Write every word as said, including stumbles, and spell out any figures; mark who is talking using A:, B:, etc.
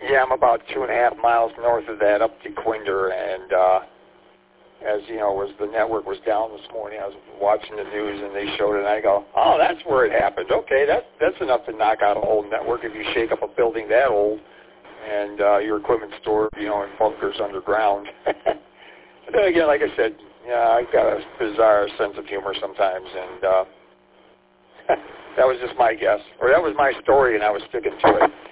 A: Yeah, I'm about two and a half miles north of that, up to Quinder, and uh, as you know, was the network was down this morning. I was watching the news, and they showed it, and I go, "Oh, that's where it happened. Okay, that's that's enough to knock out a whole network if you shake up a building that old, and uh, your equipment stored, you know, in bunkers underground." But then again, like I said, yeah, I've got a bizarre sense of humor sometimes, and uh, that was just my guess, or that was my story, and I was sticking to it.